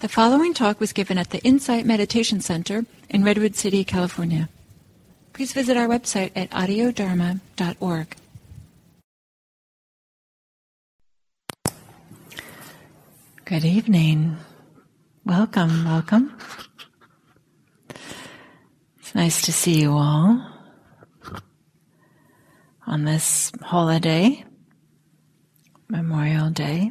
The following talk was given at the Insight Meditation Center in Redwood City, California. Please visit our website at audiodharma.org. Good evening. Welcome, welcome. It's nice to see you all on this holiday, Memorial Day.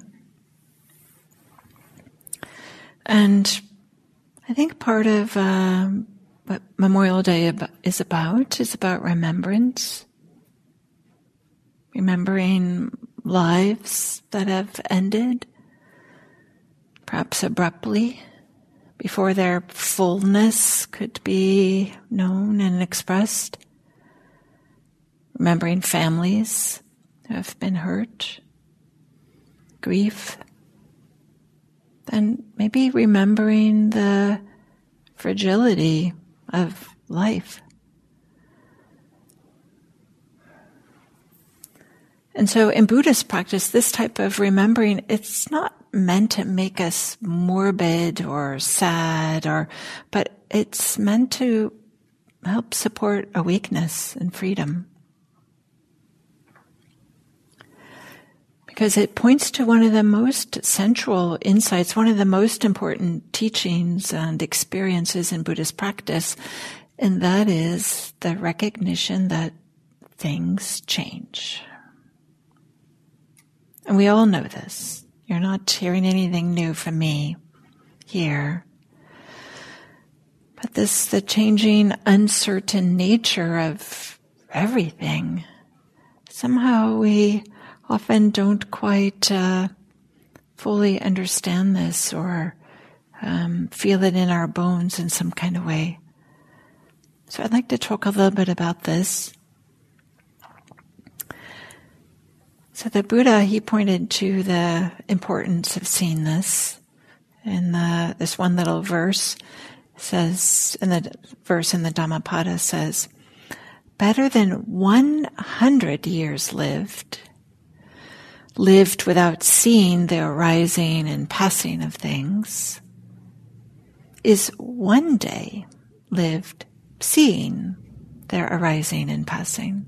And I think part of what Memorial Day is about remembrance. Remembering lives that have ended, perhaps abruptly, before their fullness could be known and expressed. Remembering families who have been hurt, grief, and maybe remembering the fragility of life. And so in Buddhist practice, this type of remembering, it's not meant to make us morbid or sad, but it's meant to help support awakeness and freedom. Because it points to one of the most central insights, one of the most important teachings and experiences in Buddhist practice, and that is the recognition that things change. And we all know this. You're not hearing anything new from me here. But the changing, uncertain nature of everything, somehow we often don't quite fully understand this or feel it in our bones in some kind of way. So I'd like to talk a little bit about this. So the Buddha, he pointed to the importance of seeing this. And this one little verse says, in the verse in the Dhammapada says, better than 100 years lived without seeing the arising and passing of things, is one day lived seeing their arising and passing.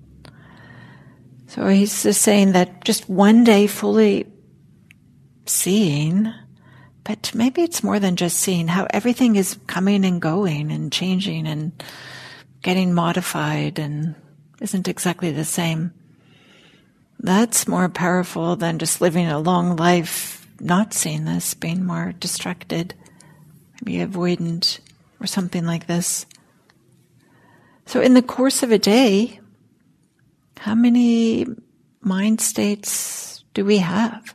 So he's just saying that just one day fully seeing, but maybe it's more than just seeing, how everything is coming and going and changing and getting modified and isn't exactly the same. That's more powerful than just living a long life not seeing this, being more distracted, maybe avoidant or something like this. So in the course of a day, how many mind states do we have?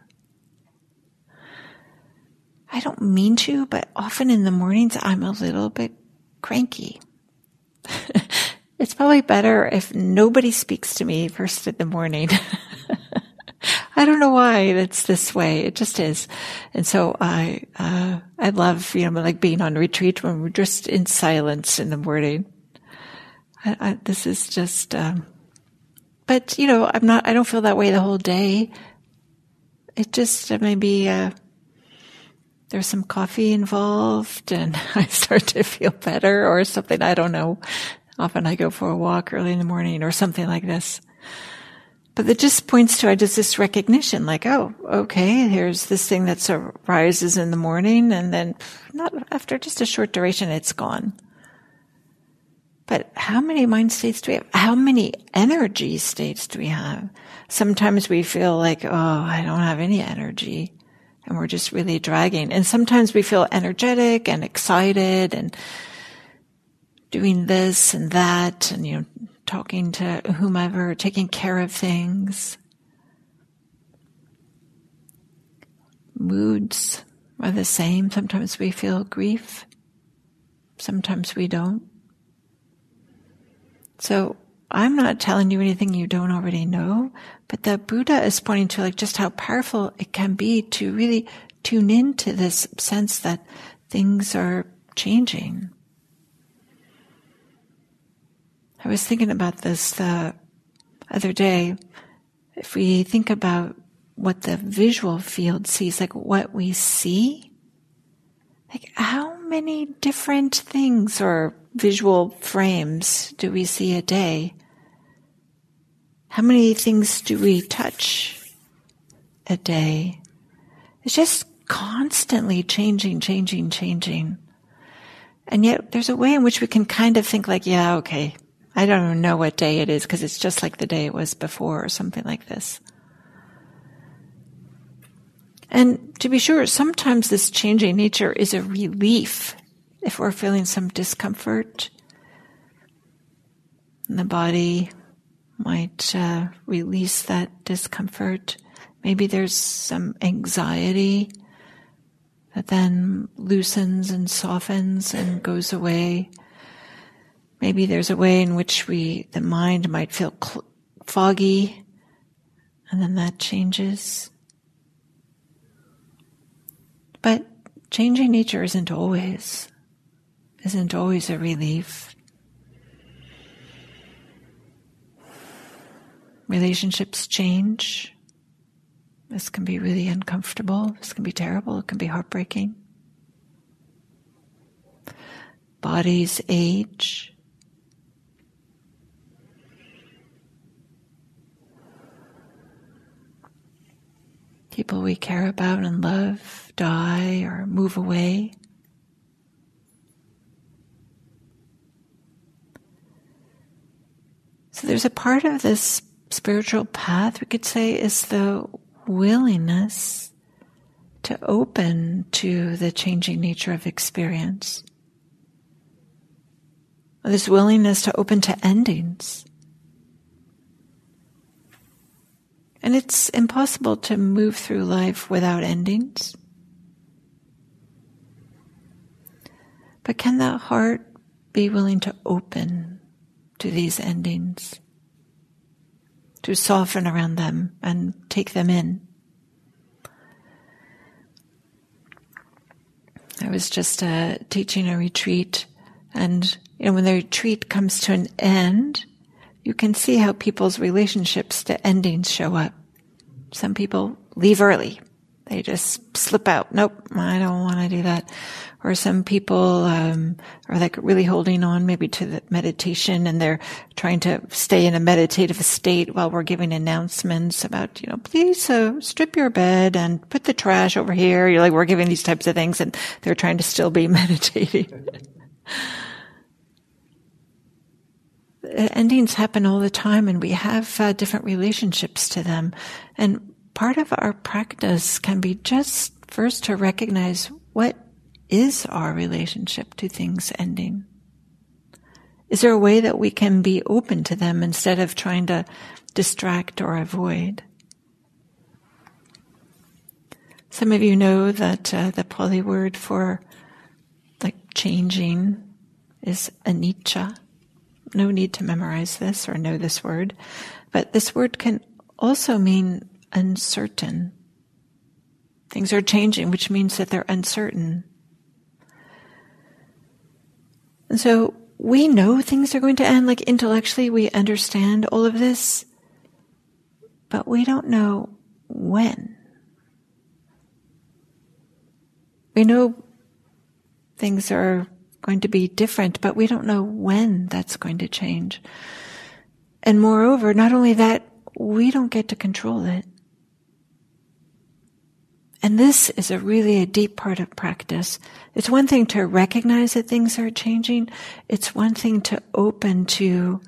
I don't mean to, but often in the mornings I'm a little bit cranky. It's probably better if nobody speaks to me first in the morning. I don't know why it's this way. It just is. And so I love, like being on retreat when we're just in silence in the morning. This is just, but I don't feel that way the whole day. It just maybe, there's some coffee involved and I start to feel better or something. I don't know. Often I go for a walk early in the morning or something like this. But it just points to just this recognition, like, oh, okay, here's this thing that arises in the morning, and then not after just a short duration, it's gone. But how many mind states do we have? How many energy states do we have? Sometimes we feel like, oh, I don't have any energy, and we're just really dragging. And sometimes we feel energetic and excited and doing this and that, and talking to whomever, taking care of things. Moods are the same. Sometimes we feel grief. Sometimes we don't. So I'm not telling you anything you don't already know, but the Buddha is pointing to just how powerful it can be to really tune into this sense that things are changing. I was thinking about this the other day. If we think about what the visual field sees, like what we see, Like, how many different things or visual frames do we see a day? How many things do we touch a day? It's just constantly changing. And yet there's a way in which we can kind of think like, yeah, okay, I don't even know what day it is because it's just like the day it was before or something like this. And to be sure, sometimes this changing nature is a relief if we're feeling some discomfort. And the body might release that discomfort. Maybe there's some anxiety that then loosens and softens and goes away. Maybe there's a way in which the mind might feel foggy, and then that changes. But changing nature isn't always a relief. Relationships change. This can be really uncomfortable. This can be terrible. It can be heartbreaking. Bodies age. People we care about and love die or move away. So there's a part of this spiritual path, we could say, is the willingness to open to the changing nature of experience. This willingness to open to endings. And it's impossible to move through life without endings. But can that heart be willing to open to these endings? To soften around them and take them in? I was just teaching a retreat, and when the retreat comes to an end, you can see how people's relationships to endings show up. Some people leave early. They just slip out. Nope, I don't want to do that. Or some people are like really holding on maybe to the meditation, and they're trying to stay in a meditative state while we're giving announcements about, please strip your bed and put the trash over here. We're giving these types of things, and they're trying to still be meditating. Endings happen all the time, and we have different relationships to them. And part of our practice can be just first to recognize what is our relationship to things ending. Is there a way that we can be open to them instead of trying to distract or avoid? Some of you know that the Pali word for changing is anicca. No need to memorize this or know this word, but this word can also mean uncertain. Things are changing, which means that they're uncertain. And so we know things are going to end, intellectually we understand all of this, but we don't know when. We know things are going to be different, but we don't know when that's going to change. And moreover, not only that, we don't get to control it. And this is really a deep part of practice. It's one thing to recognize that things are changing. It's one thing to open to.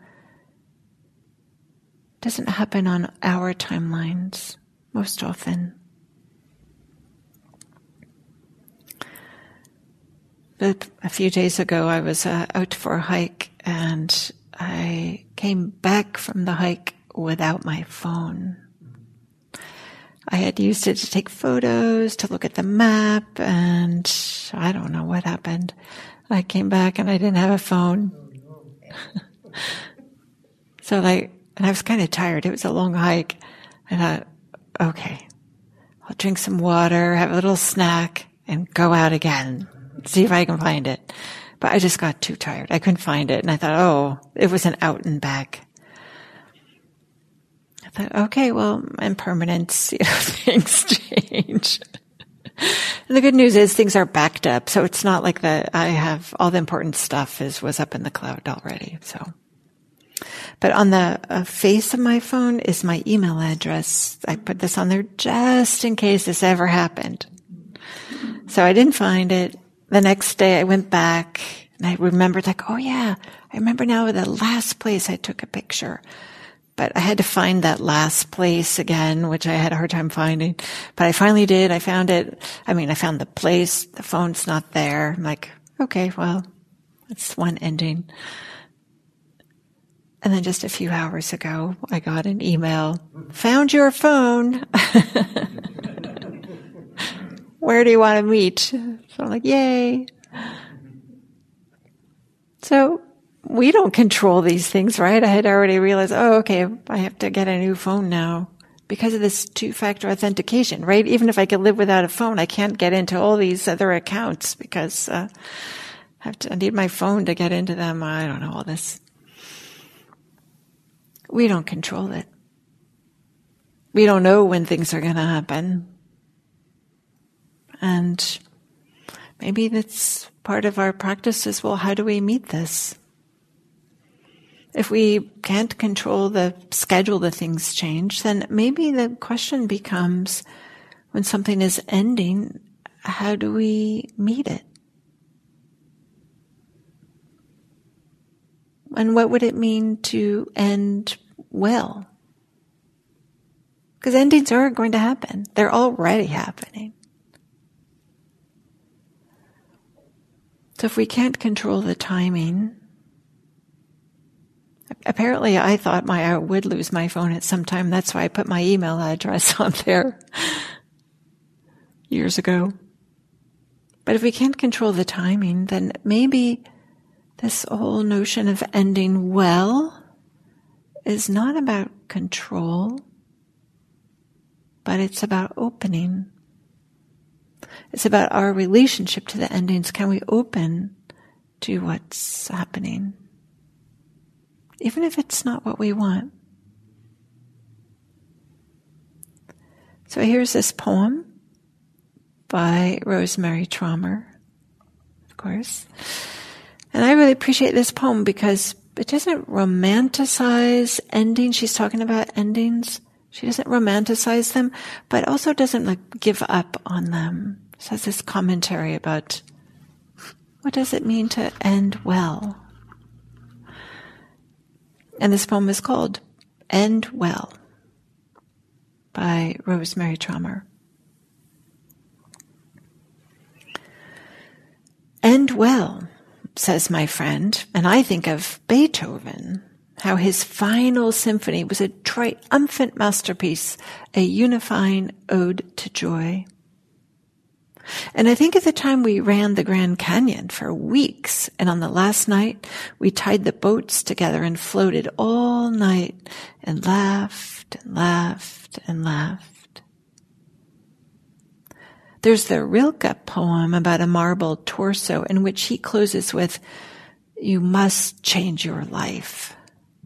It doesn't happen on our timelines most often. But a few days ago, I was out for a hike, and I came back from the hike without my phone. I had used it to take photos, to look at the map, and I don't know what happened. I came back and I didn't have a phone. And I was kind of tired. It was a long hike. I thought, okay, I'll drink some water, have a little snack, and go out again. See if I can find it. But I just got too tired. I couldn't find it. And I thought, it was an out and back. I thought, okay, well, impermanence, things change. And the good news is things are backed up, so it's not like that I have all the important stuff was up in the cloud already. So, but on the face of my phone is my email address. I put this on there just in case this ever happened. So I didn't find it. The next day I went back and I remembered oh yeah, I remember now the last place I took a picture. But I had to find that last place again, which I had a hard time finding. But I finally did. I found it. I found the place. The phone's not there. I'm like, okay, well, that's one ending. And then just a few hours ago, I got an email. Found your phone. Where do you want to meet? So I'm like, yay. So we don't control these things, right? I had already realized, okay, I have to get a new phone now because of this two-factor authentication, right? Even if I could live without a phone, I can't get into all these other accounts because I need my phone to get into them. I don't know all this. We don't control it. We don't know when things are going to happen. And maybe that's part of our practice is, well, how do we meet this? If we can't control the schedule that things change, then maybe the question becomes, when something is ending, how do we meet it? And what would it mean to end well? Because endings are going to happen. They're already happening. So if we can't control the timing, apparently I thought I would lose my phone at some time. That's why I put my email address on there years ago. But if we can't control the timing, then maybe this whole notion of ending well is not about control, but it's about opening. It's about our relationship to the endings. Can we open to what's happening? Even if it's not what we want. So here's this poem by Rosemary Traumer, of course. And I really appreciate this poem because it doesn't romanticize endings. She's talking about endings. She doesn't romanticize them, but also doesn't give up on them. It has this commentary about what does it mean to end well. And this poem is called End Well by Rosemary Traumer. End well, says my friend, and I think of Beethoven, how his final symphony was a triumphant masterpiece, a unifying ode to joy. And I think of the time we ran the Grand Canyon for weeks, and on the last night, we tied the boats together and floated all night and laughed and laughed and laughed. There's the Rilke poem about a marble torso in which he closes with, "You must change your life."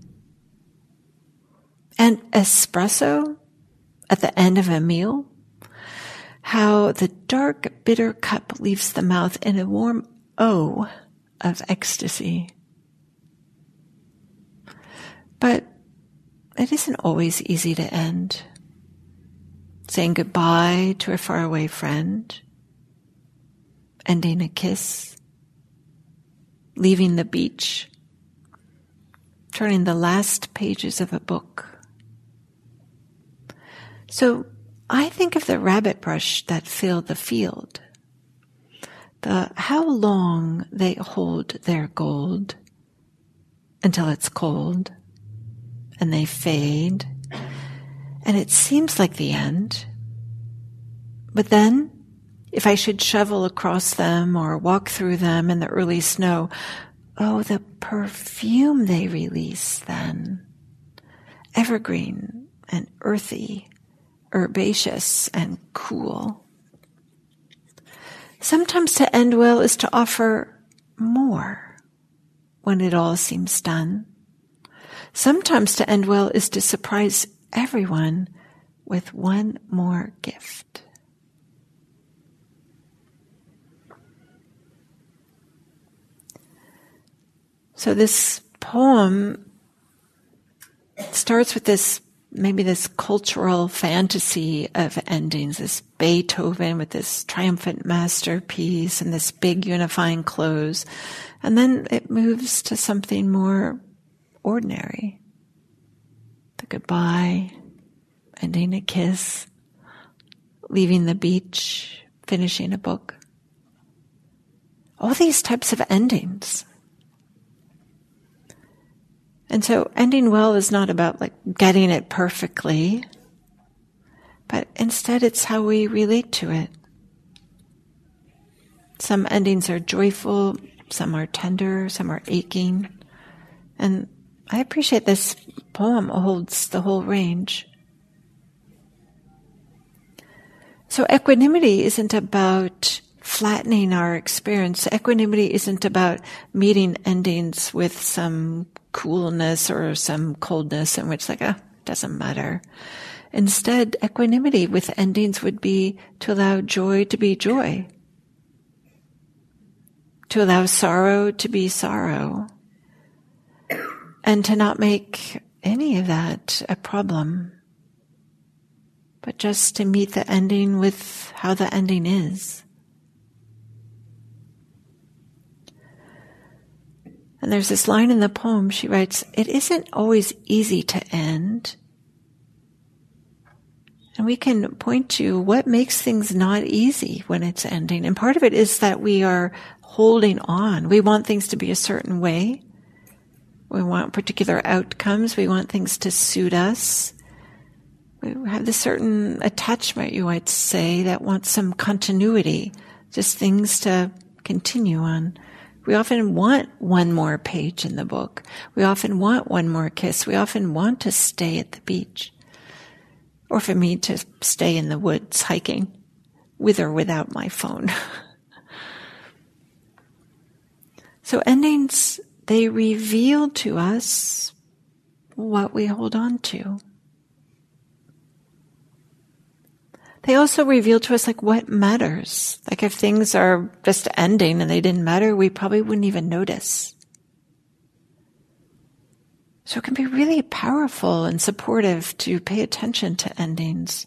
And espresso at the end of a meal, how the dark, bitter cup leaves the mouth in a warm O of ecstasy. But it isn't always easy to end. Saying goodbye to a faraway friend, ending a kiss, leaving the beach, turning the last pages of a book. So I think of the rabbit brush that filled the field, the how long they hold their gold until it's cold and they fade and it seems like the end. But then, if I should shovel across them or walk through them in the early snow, oh, the perfume they release then, evergreen and earthy, herbaceous and cool. Sometimes to end well is to offer more when it all seems done. Sometimes to end well is to surprise everyone with one more gift. So this poem starts with maybe this cultural fantasy of endings, this Beethoven with this triumphant masterpiece and this big unifying close. And then it moves to something more ordinary. The goodbye, ending a kiss, leaving the beach, finishing a book. All these types of endings. And so ending well is not about getting it perfectly, but instead it's how we relate to it. Some endings are joyful, some are tender, some are aching. And I appreciate this poem holds the whole range. So equanimity isn't about flattening our experience. Equanimity isn't about meeting endings with some coolness or some coldness in which doesn't matter. Instead, equanimity with endings would be to allow joy to be joy, to allow sorrow to be sorrow, and to not make any of that a problem, but just to meet the ending with how the ending is. And there's this line in the poem, she writes, "It isn't always easy to end." And we can point to what makes things not easy when it's ending. And part of it is that we are holding on. We want things to be a certain way. We want particular outcomes. We want things to suit us. We have this certain attachment, you might say, that wants some continuity, just things to continue on. We often want one more page in the book. We often want one more kiss. We often want to stay at the beach. Or for me, to stay in the woods hiking, with or without my phone. So endings, they reveal to us what we hold on to. They also reveal to us what matters. If things are just ending and they didn't matter, we probably wouldn't even notice. So it can be really powerful and supportive to pay attention to endings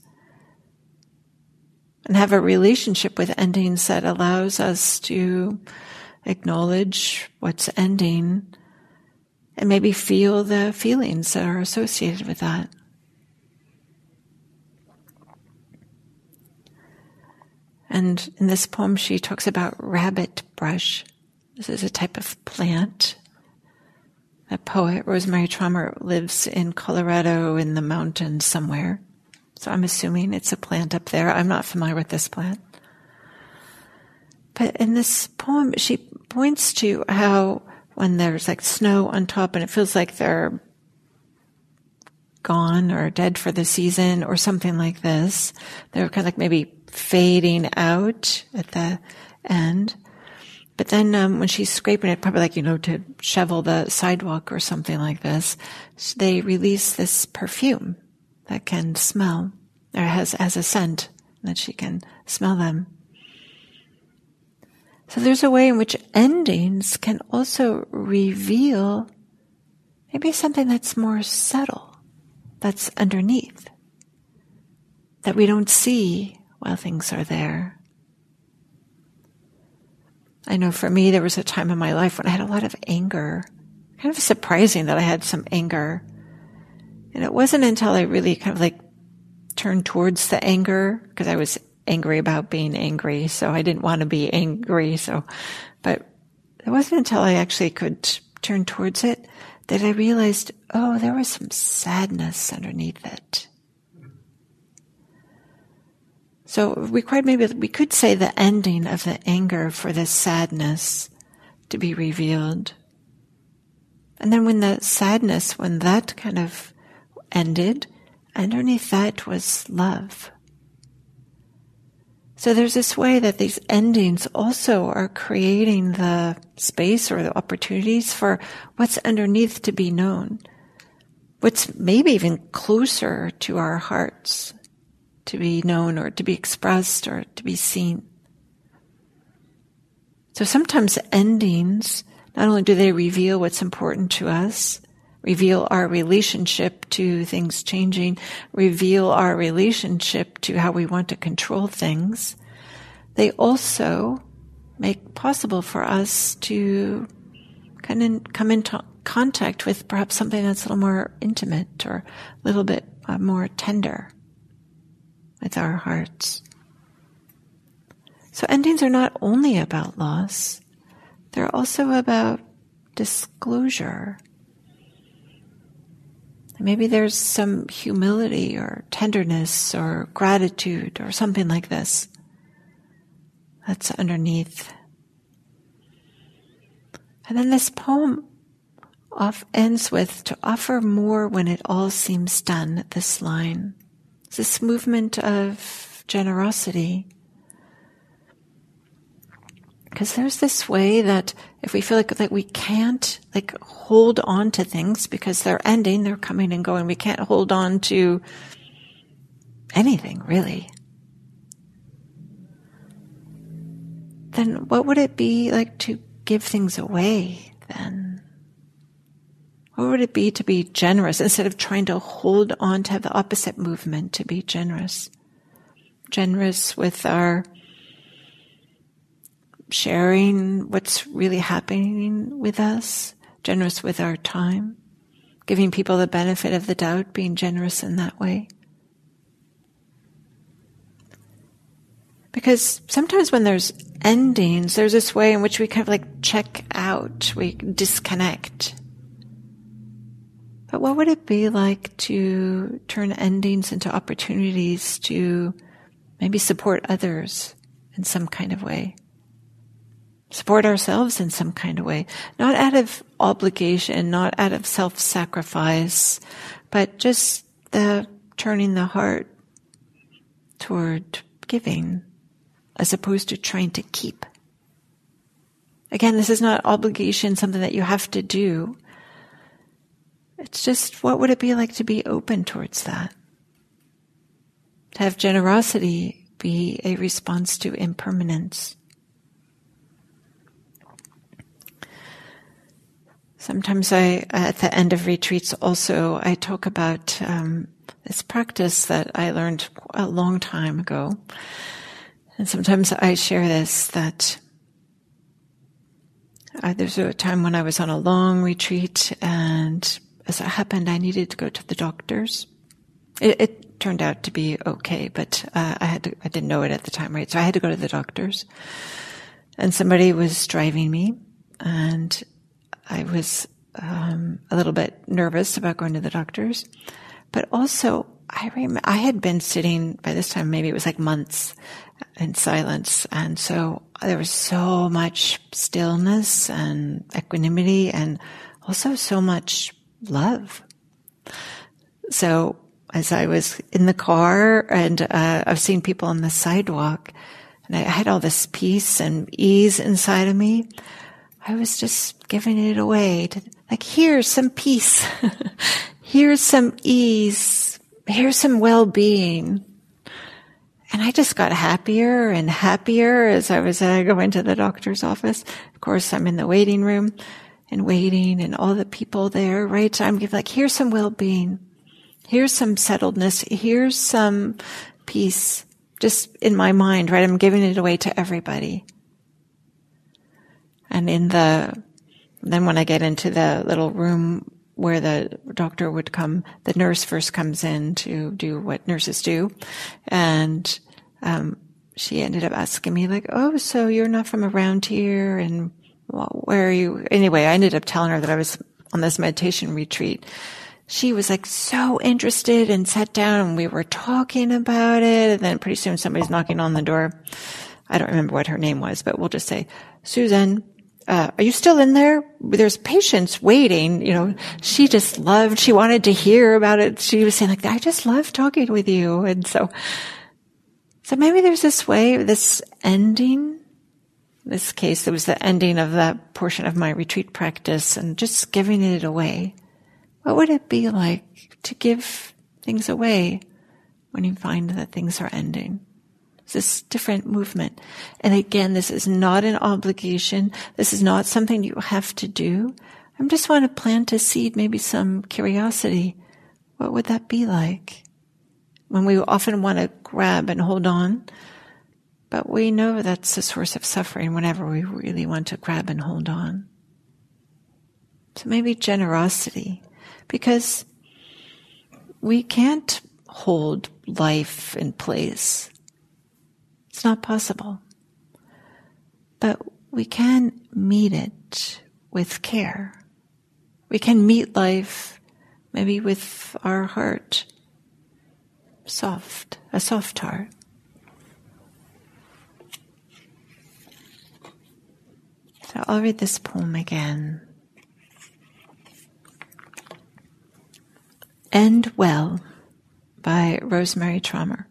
and have a relationship with endings that allows us to acknowledge what's ending and maybe feel the feelings that are associated with that. And in this poem, she talks about rabbit brush. This is a type of plant. A poet, Rosemary Trommer, lives in Colorado in the mountains somewhere. So I'm assuming it's a plant up there. I'm not familiar with this plant. But in this poem, she points to how when there's snow on top and it feels like they're gone or dead for the season or something like this, they're kind of maybe fading out at the end. But then when she's scraping it, probably to shovel the sidewalk or something like this, they release this perfume that can smell, or has a scent that she can smell them. So there's a way in which endings can also reveal maybe something that's more subtle, that's underneath, that we don't see while things are there. I know for me, there was a time in my life when I had a lot of anger. Kind of surprising that I had some anger. And it wasn't until I really turned towards the anger, because I was angry about being angry, so I didn't want to be angry. But it wasn't until I actually could turn towards it that I realized, there was some sadness underneath it. So we could say the ending of the anger for the sadness to be revealed. And then when that kind of ended, underneath that was love. So there's this way that these endings also are creating the space or the opportunities for what's underneath to be known. What's maybe even closer to our hearts to be known or to be expressed or to be seen. So sometimes endings not only do they reveal what's important to us, reveal our relationship to things changing, reveal our relationship to how we want to control things, they also make possible for us to kind of come into contact with perhaps something that's a little more intimate or a little bit more tender with our hearts. So endings are not only about loss, they're also about disclosure. Maybe there's some humility or tenderness or gratitude or something like this that's underneath. And then this poem ends with, to offer more when it all seems done, this line. It's this movement of generosity. Because there's this way that if we feel like we can't hold on to things because they're ending, they're coming and going, we can't hold on to anything really, then what would it be like to give things away then? What would it be to be generous instead of trying to hold on, to have the opposite movement, to be generous? Generous with our sharing what's really happening with us, generous with our time, giving people the benefit of the doubt, being generous in that way. Because sometimes when there's endings, there's this way in which we kind of check out, we disconnect. But what would it be like to turn endings into opportunities to maybe support others in some kind of way? Support ourselves in some kind of way, not out of obligation, not out of self-sacrifice, but just the turning the heart toward giving as opposed to trying to keep. Again, this is not obligation, something that you have to do. It's just, what would it be like to be open towards that? To have generosity be a response to impermanence. Sometimes at the end of retreats also, I talk about this practice that I learned a long time ago. And sometimes I share this, that there's a time when I was on a long retreat, and as it happened, I needed to go to the doctors. It turned out to be okay, but I didn't know it at the time, right? So I had to go to the doctors. And somebody was driving me, and I was a little bit nervous about going to the doctors, but also I had been sitting, by this time maybe it was months, in silence, and so there was so much stillness and equanimity and also so much love. So as I was in the car and I was seeing people on the sidewalk, and I had all this peace and ease inside of me, I was just giving it away to, here's some peace, here's some ease, here's some well-being. And I just got happier and happier as I was going to the doctor's office. Of course, I'm in the waiting room and waiting, and all the people there, right? So I'm giving here's some well-being, here's some settledness, here's some peace, just in my mind, right? I'm giving it away to everybody. And then when I get into the little room where the doctor would come, the nurse first comes in to do what nurses do. And she ended up asking me, oh, so you're not from around here, and where are you? Anyway, I ended up telling her that I was on this meditation retreat. She was so interested and sat down, and we were talking about it. And then pretty soon somebody's knocking on the door. I don't remember what her name was, but we'll just say, Susan, are you still in there? There's patients waiting. She just loved, she wanted to hear about it. She was saying I just love talking with you. And so maybe there's this way, this ending. In this case, it was the ending of that portion of my retreat practice and just giving it away. What would it be like to give things away when you find that things are ending? It's this different movement. And again, this is not an obligation. This is not something you have to do. I just want to plant a seed, maybe some curiosity. What would that be like? When we often want to grab and hold on, but we know that's the source of suffering whenever we really want to grab and hold on. So maybe generosity, because we can't hold life in place. It's not possible. But we can meet it with care. We can meet life maybe with our heart, a soft heart. So I'll read this poem again. End Well by Rosemary Traumer.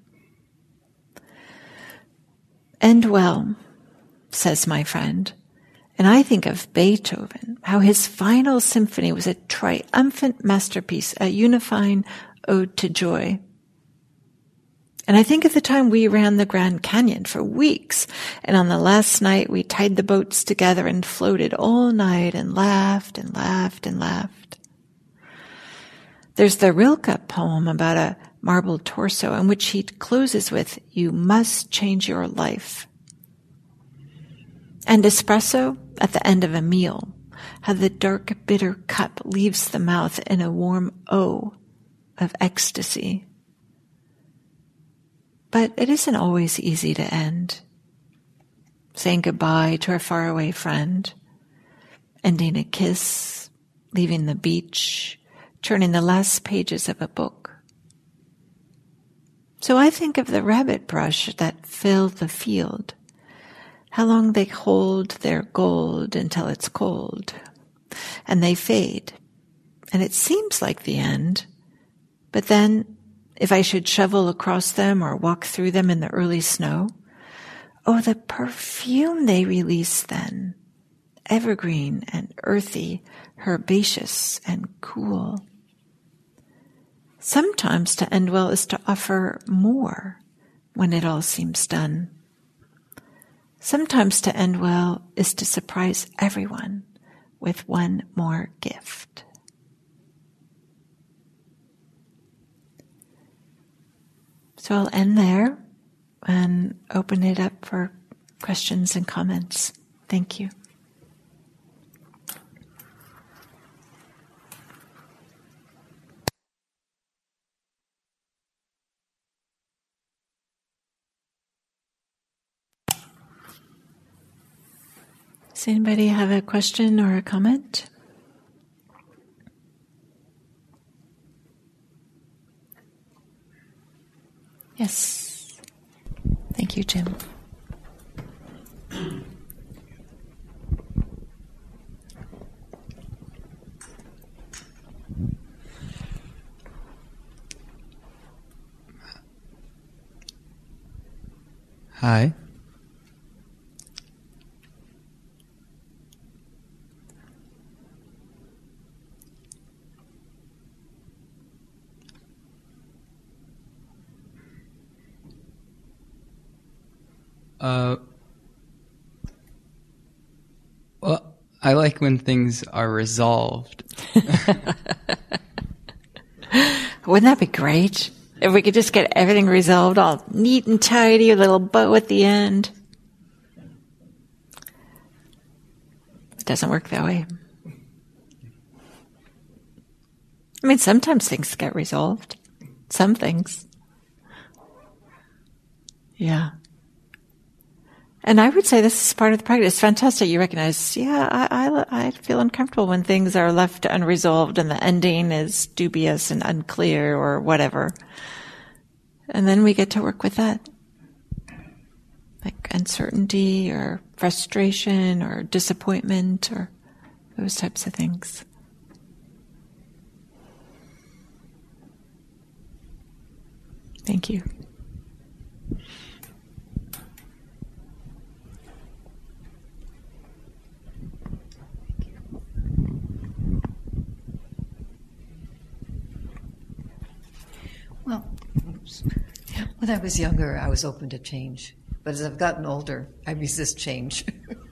End well, says my friend, and I think of Beethoven, how his final symphony was a triumphant masterpiece, a unifying ode to joy. And I think of the time we ran the Grand Canyon for weeks, and on the last night we tied the boats together and floated all night and laughed and laughed and laughed. There's the Rilke poem about a marble torso in which he closes with, "You must change your life." And espresso at the end of a meal, how the dark, bitter cup leaves the mouth in a warm O of ecstasy. But it isn't always easy to end. Saying goodbye to a faraway friend, ending a kiss, leaving the beach, turning the last pages of a book. So I think of the rabbit brush that fill the field, how long they hold their gold until it's cold, and they fade, and it seems like the end, but then if I should shovel across them or walk through them in the early snow, oh, the perfume they release then, evergreen and earthy, herbaceous and cool. Sometimes to end well is to offer more when it all seems done. Sometimes to end well is to surprise everyone with one more gift. So I'll end there and open it up for questions and comments. Thank you. Does anybody have a question or a comment? Yes. Thank you, Jim. Hi. Well, I like when things are resolved. Wouldn't that be great? If we could just get everything resolved, all neat and tidy, a little bow at the end. It doesn't work that way. I mean, sometimes things get resolved. Some things. Yeah. And I would say this is part of the practice. It's fantastic. You recognize, I feel uncomfortable when things are left unresolved and the ending is dubious and unclear or whatever. And then we get to work with that. Like uncertainty or frustration or disappointment or those types of things. Thank you. Well, oops. Yeah. When I was younger, I was open to change. But as I've gotten older, I resist change.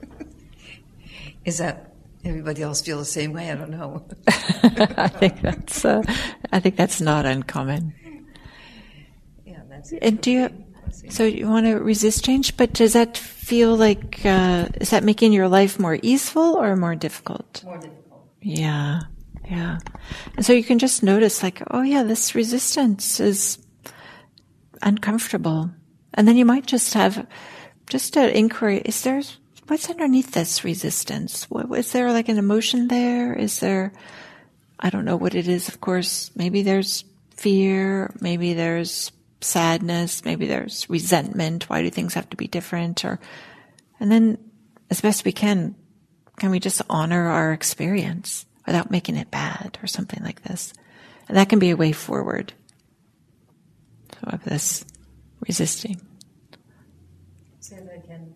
Is that everybody else feel the same way? I don't know. I think that's not uncommon. Yeah, that's. And so you want to resist change, but does that feel like is that making your life more easeful or more difficult? More difficult. Yeah. And so you can just notice, like, oh yeah, this resistance is uncomfortable, and then you might just have just an inquiry: what's underneath this resistance? Is there like an emotion there? Is there? I don't know what it is. Of course, maybe there's fear. Maybe there's sadness, maybe there's resentment. Why do things have to be different? And then, as best we can we just honor our experience without making it bad or something like this? And that can be a way forward. So of this resisting. Say that again.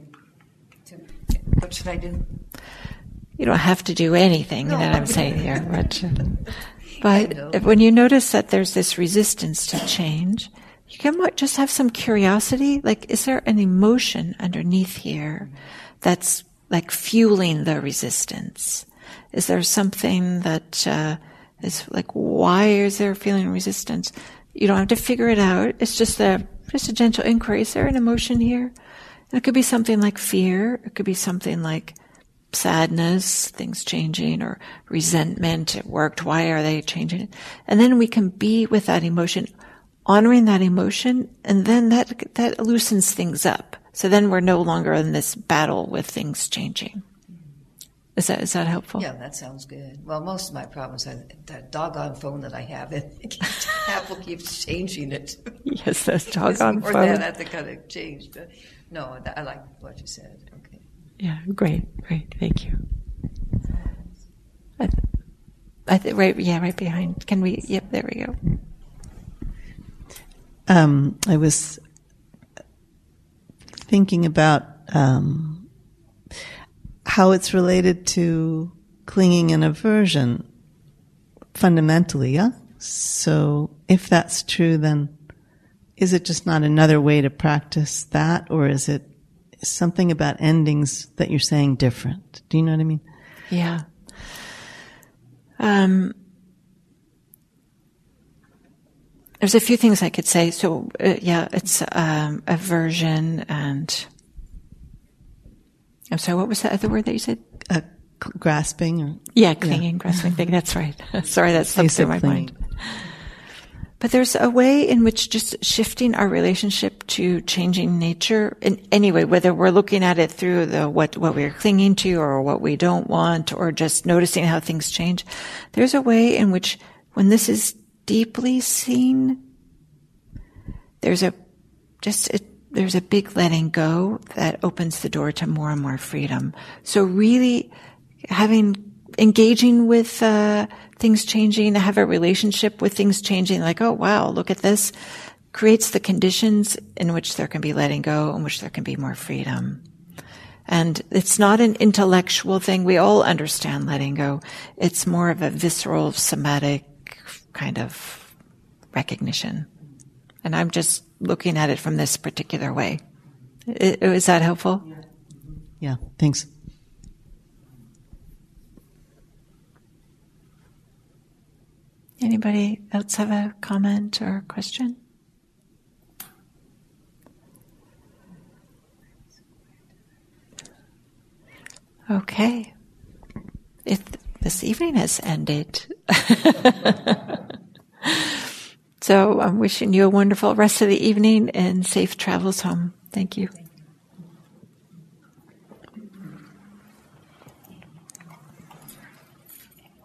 What should I do? You don't have to do anything that I'm saying here, but when you notice that there's this resistance to change, you can just have some curiosity. Like, is there an emotion underneath here that's like fueling the resistance? Is there something that is like, why is there feeling resistance? You don't have to figure it out. It's just a gentle inquiry. Is there an emotion here? And it could be something like fear. It could be something like sadness, things changing, or resentment, it worked, why are they changing it? And then we can be with that emotion, honoring that emotion, and then that loosens things up. So then we're no longer in this battle with things changing. Is that helpful? Yeah, that sounds good. Well, most of my problems are that doggone phone that I have, and Apple keeps changing it. Yes, that's doggone phone. Or that I have to kind of change, but no, I like what you said. Okay. Yeah, great, thank you. Right behind. Can we? Yep, there we go. I was thinking about how it's related to clinging and aversion fundamentally, yeah? So if that's true, then is it just not another way to practice that, or is it something about endings that you're saying different? Do you know what I mean? Yeah. There's a few things I could say. So, it's aversion and... I'm sorry, what was that other word that you said? Grasping? Or, clinging, grasping. That's right. Sorry, that slipped through my mind. But there's a way in which just shifting our relationship to changing nature, in any way, whether we're looking at it through what we're clinging to or what we don't want, or just noticing how things change, there's a way in which, when this is deeply seen, there's a big letting go that opens the door to more and more freedom. So really engaging with things changing, have a relationship with things changing, like, oh wow, look at this, creates the conditions in which there can be letting go, in which there can be more freedom. And it's not an intellectual thing. We all understand letting go. It's more of a visceral, somatic kind of recognition. And I'm just looking at it from this particular way. Is that helpful? Yeah, thanks. Anybody else have a comment or question? Okay. This evening has ended. So I'm wishing you a wonderful rest of the evening and safe travels home. Thank you.